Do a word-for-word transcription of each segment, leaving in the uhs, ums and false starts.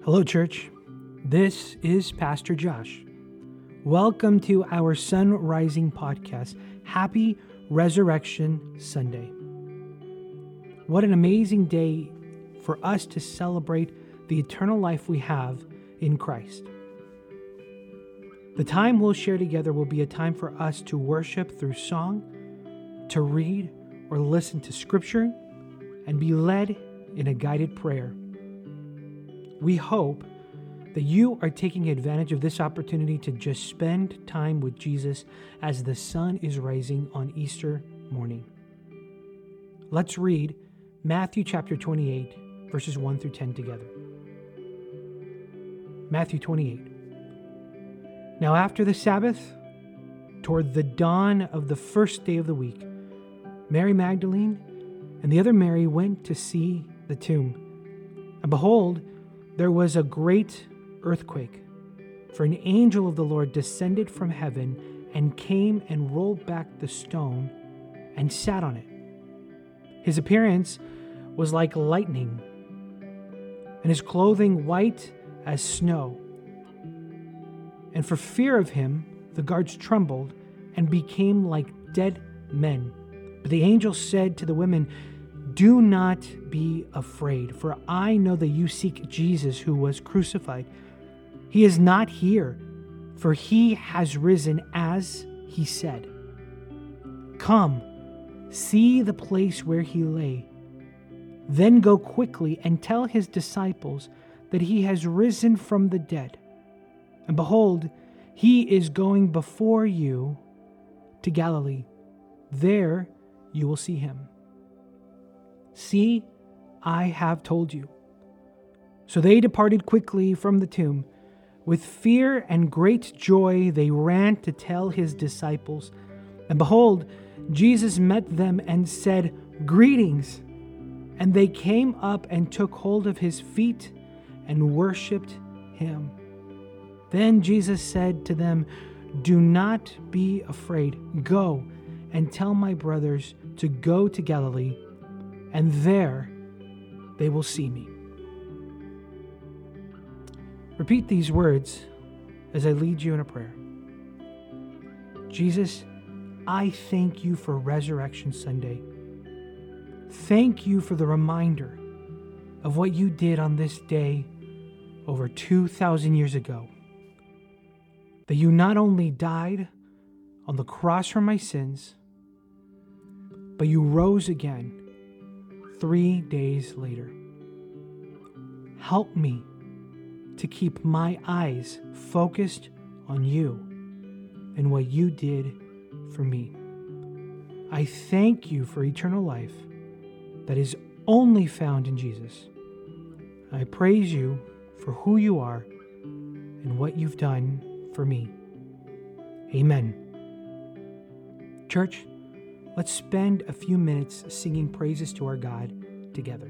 Hello, church. This is Pastor Josh. Welcome to our Sun Rising podcast. Happy Resurrection Sunday. What an amazing day for us to celebrate the eternal life we have in Christ. The time we'll share together will be a time for us to worship through song, to read or listen to scripture, and be led in a guided prayer. We hope that you are taking advantage of this opportunity to just spend time with Jesus as the sun is rising on Easter morning. Let's read Matthew chapter twenty-eight, verses one through ten together. Matthew twenty-eight. Now after the Sabbath, toward the dawn of the first day of the week, Mary Magdalene and the other Mary went to see the tomb. And behold, there was a great earthquake, for an angel of the Lord descended from heaven and came and rolled back the stone and sat on it. His appearance was like lightning, and his clothing white as snow. And for fear of him, the guards trembled and became like dead men. But the angel said to the women, "Do not be afraid, for I know that you seek Jesus who was crucified. He is not here, for he has risen as he said. Come, see the place where he lay. Then go quickly and tell his disciples that he has risen from the dead. And behold, he is going before you to Galilee. There you will see him. See, I have told you." So they departed quickly from the tomb. With fear and great joy they ran to tell his disciples. And behold, Jesus met them and said, "Greetings." And they came up and took hold of his feet and worshipped him. Then Jesus said to them, "Do not be afraid. Go and tell my brothers to go to Galilee, and there they will see me." Repeat these words as I lead you in a prayer. Jesus, I thank you for Resurrection Sunday. Thank you for the reminder of what you did on this day over two thousand years ago. That you not only died on the cross for my sins, but you rose again three days later. Help me to keep my eyes focused on you and what you did for me. I thank you for eternal life that is only found in Jesus. I praise you for who you are and what you've done for me. Amen. Church, let's spend a few minutes singing praises to our God together.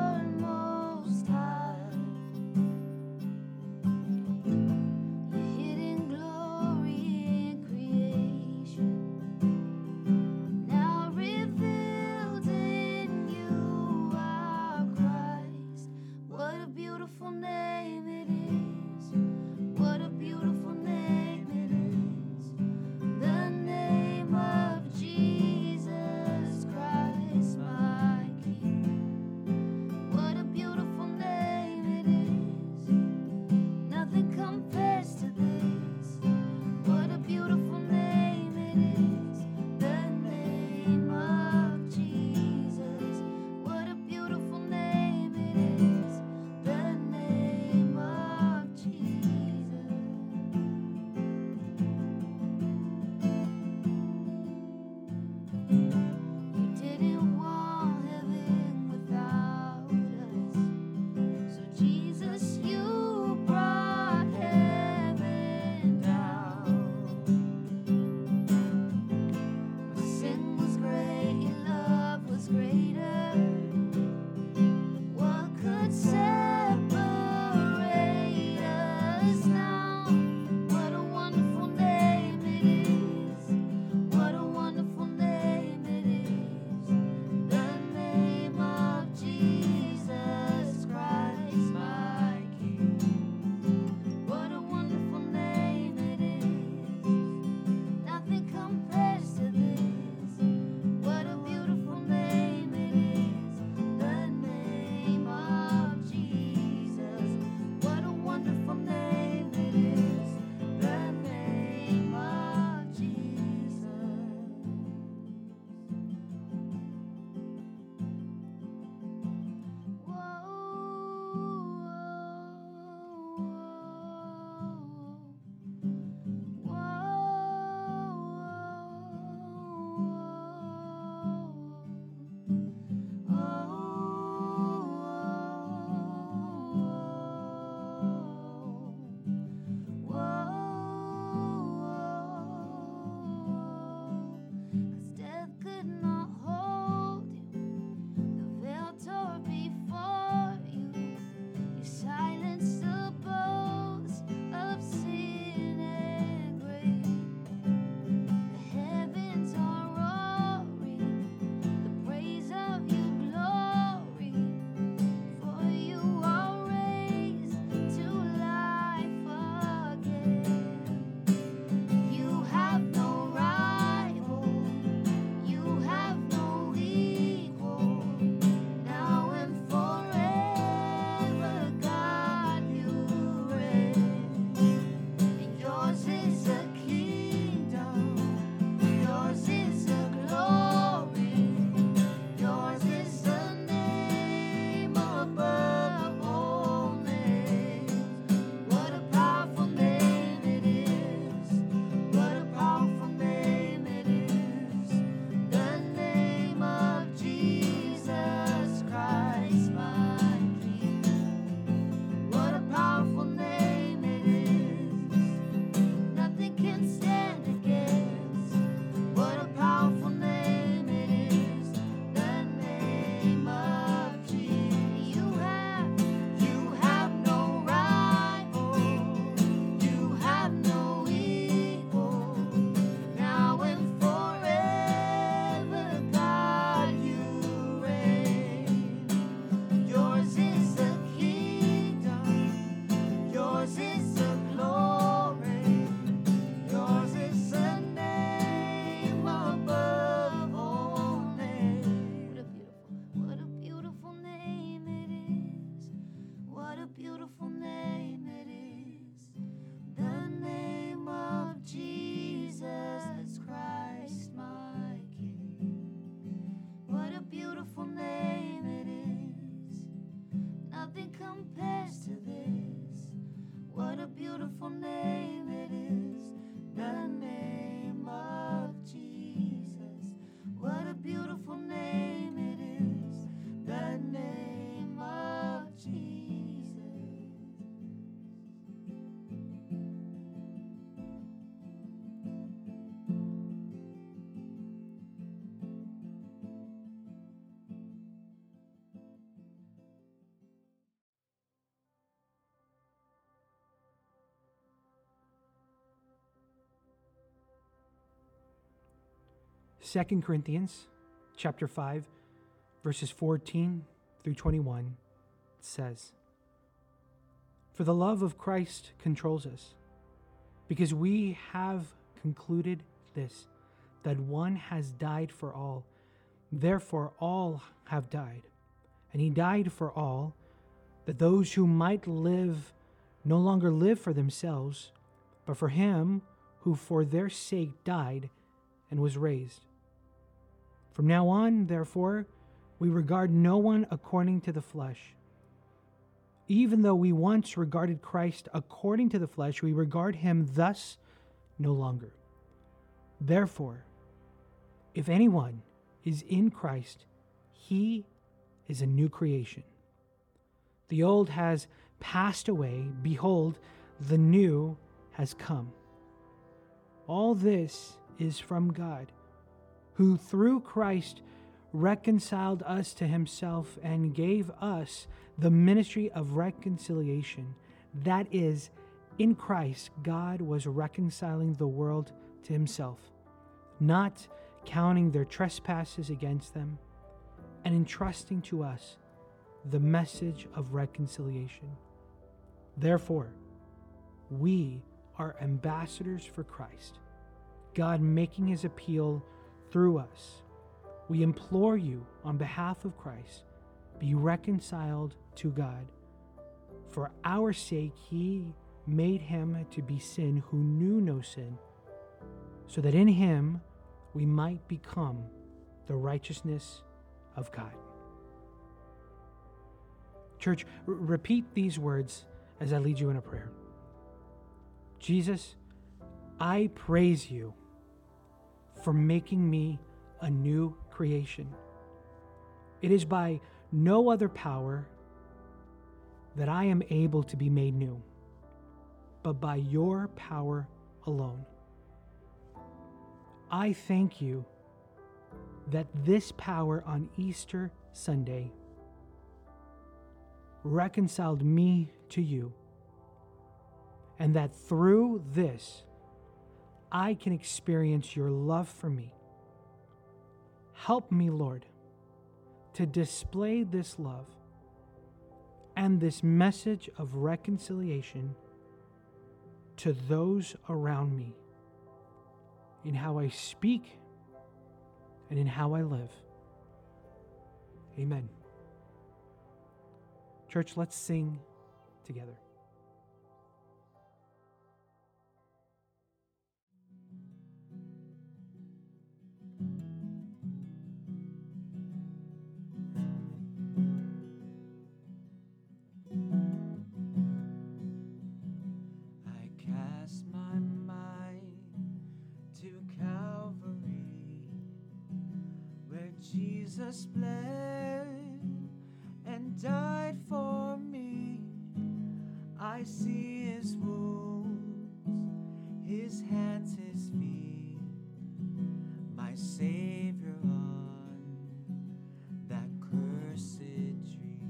You compares to this? What a beautiful name it is, the name of Jesus. What a beautiful name it is, the name of Jesus. Second Corinthians chapter five, verses fourteen through twenty-one says, "For the love of Christ controls us, because we have concluded this, that one has died for all, therefore all have died. And he died for all, that those who might live no longer live for themselves, but for him who for their sake died and was raised. From now on, therefore, we regard no one according to the flesh. Even though we once regarded Christ according to the flesh, we regard him thus no longer. Therefore, if anyone is in Christ, he is a new creation. The old has passed away. Behold, the new has come. All this is from God, who through Christ reconciled us to himself and gave us the ministry of reconciliation. That is, in Christ, God was reconciling the world to himself, not counting their trespasses against them, and entrusting to us the message of reconciliation. Therefore, we are ambassadors for Christ, God making his appeal through us. We implore you on behalf of Christ, be reconciled to God. For our sake, he made him to be sin who knew no sin, so that in him we might become the righteousness of God." Church, r- repeat these words as I lead you in a prayer. Jesus, I praise you for making me a new creation. It is by no other power that I am able to be made new, but by your power alone. I thank you that this power on Easter Sunday reconciled me to you, and that through this I can experience your love for me. Help me, Lord, to display this love and this message of reconciliation to those around me, in how I speak and in how I live. Amen. Church, let's sing together. I cast my mind to Calvary, where Jesus bled and died for me. I see his wounds, his hands, his feet, my Savior on that cursed tree.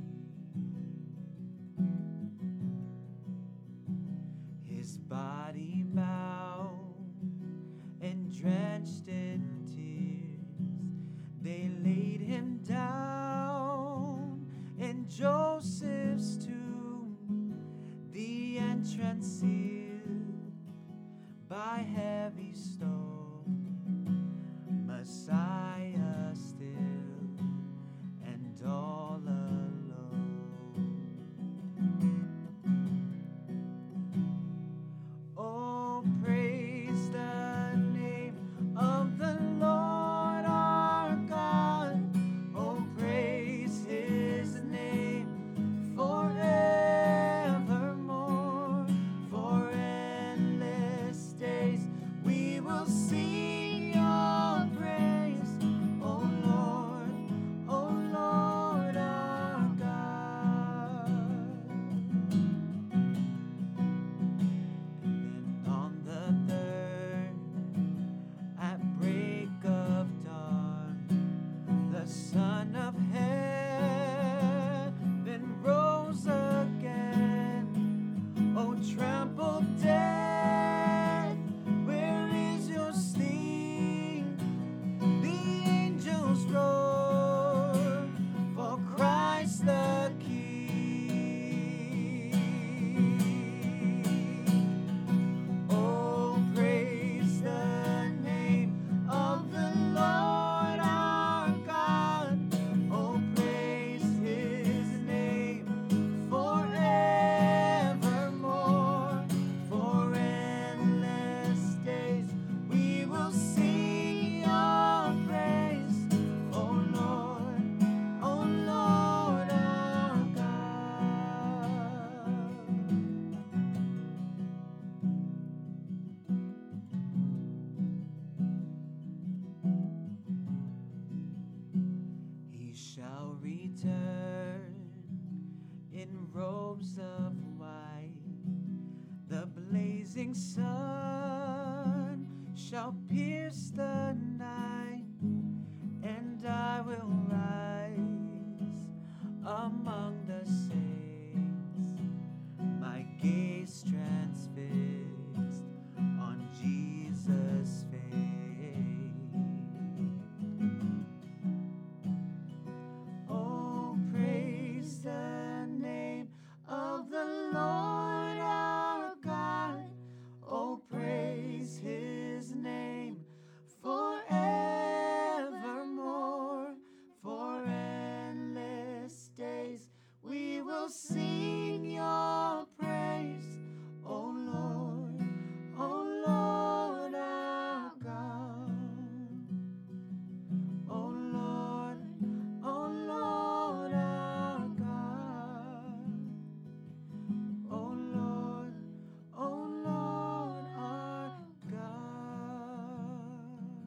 His body bowed and drenched in tears, they laid him down in Joseph's tomb, the entrance sealed by heavy stone, Messiah still and all alone. Oh, praise the name of the Lord our God. Oh, praise his name forever. robes of white. The blazing sun shall pierce the night, and I will rise among the saints, my gaze transfixed on Jesus' face. Oh, praise the name of the Lord our God. Oh, praise his name forevermore. For endless days we will sing your praise, O Lord, O Lord our God. O Lord, O Lord our God. O Lord, O Lord our God.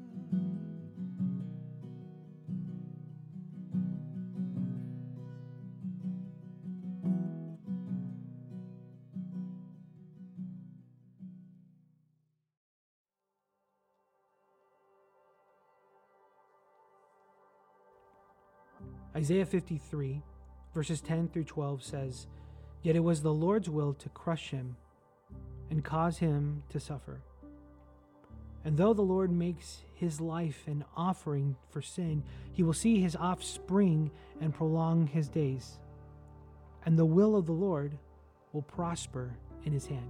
Isaiah fifty-three, verses ten through twelve says, "Yet it was the Lord's will to crush him and cause him to suffer. And though the Lord makes his life an offering for sin, he will see his offspring and prolong his days. And the will of the Lord will prosper in his hand.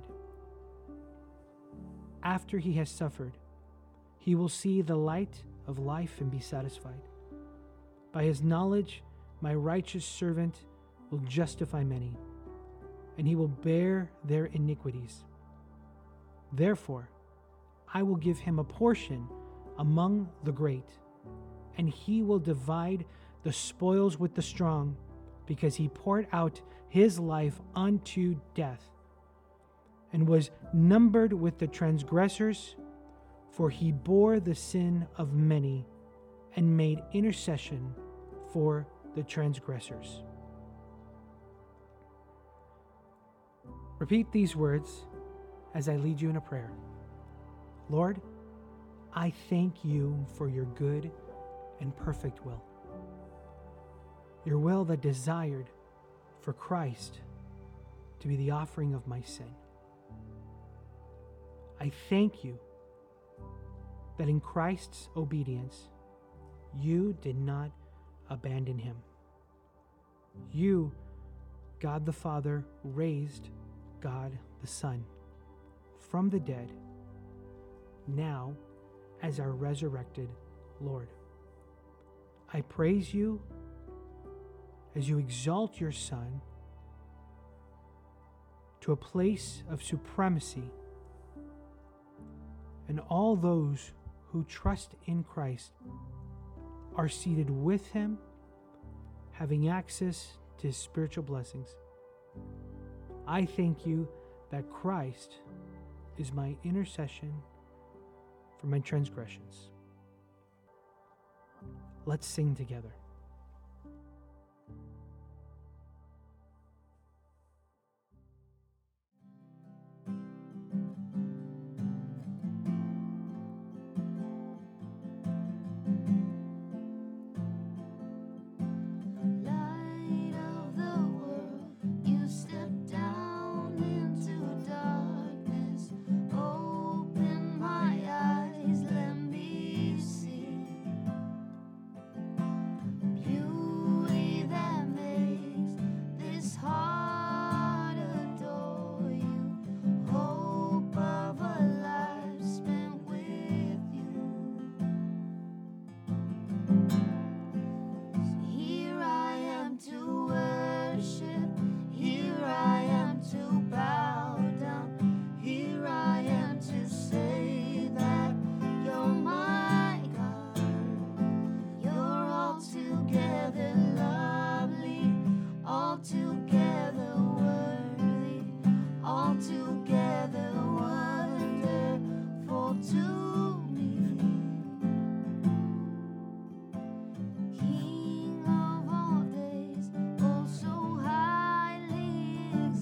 After he has suffered, he will see the light of life and be satisfied. By his knowledge, my righteous servant will justify many, and he will bear their iniquities. Therefore, I will give him a portion among the great, and he will divide the spoils with the strong, because he poured out his life unto death, and was numbered with the transgressors, for he bore the sin of many, and made intercession for the transgressors." Repeat these words as I lead you in a prayer. Lord, I thank you for your good and perfect will, your will that desired for Christ to be the offering of my sin. I thank you that in Christ's obedience, you did not abandon him. You, God the Father, raised God the Son from the dead, now as our resurrected Lord. I praise you as you exalt your Son to a place of supremacy, and all those who trust in Christ are seated with him, having access to his spiritual blessings. I thank you that Christ is my intercession for my transgressions. Let's sing together. Light of the world, you step down into darkness. Open my eyes, let me see beauty that makes this heart adore you. Hope of a life spent with you. Here I am to worship, here I am to bow down, here I am to say that you're my God. You're altogether lovely, altogether worthy, altogether wonderful to me. King of all days, oh so highly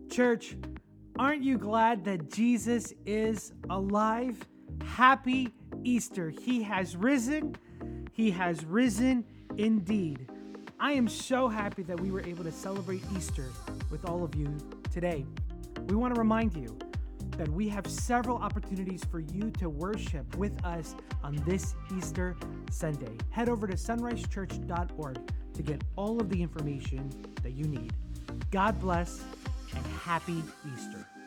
Church, aren't you glad that Jesus is alive? Happy Easter. He has risen. He has risen indeed. I am so happy that we were able to celebrate Easter with all of you today. We want to remind you that we have several opportunities for you to worship with us on this Easter Sunday. Head over to sunrise church dot org to get all of the information that you need. God bless and happy Easter.